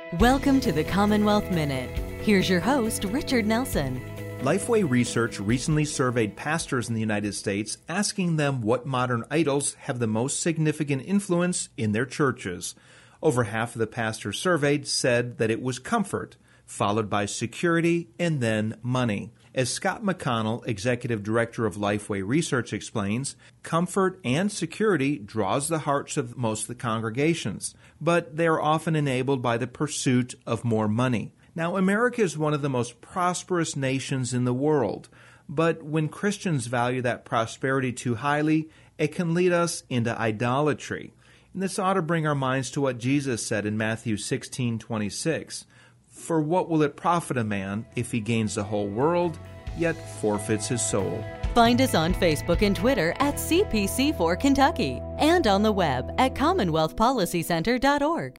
Welcome to the Commonwealth Minute. Here's your host, Richard Nelson. Lifeway Research recently surveyed pastors in the United States, asking them what modern idols have the most significant influence in their churches. Over half of the pastors surveyed said that it was comfort, followed by security, and then money. As Scott McConnell, Executive Director of Lifeway Research, explains, comfort and security draws the hearts of most of the congregations, but they are often enabled by the pursuit of more money. Now, America is one of the most prosperous nations in the world, but when Christians value that prosperity too highly, it can lead us into idolatry. And this ought to bring our minds to what Jesus said in Matthew 16:26. For what will it profit a man if he gains the whole world, yet forfeits his soul? Find us on Facebook and Twitter at CPC4 Kentucky and on the web at CommonwealthPolicyCenter.org.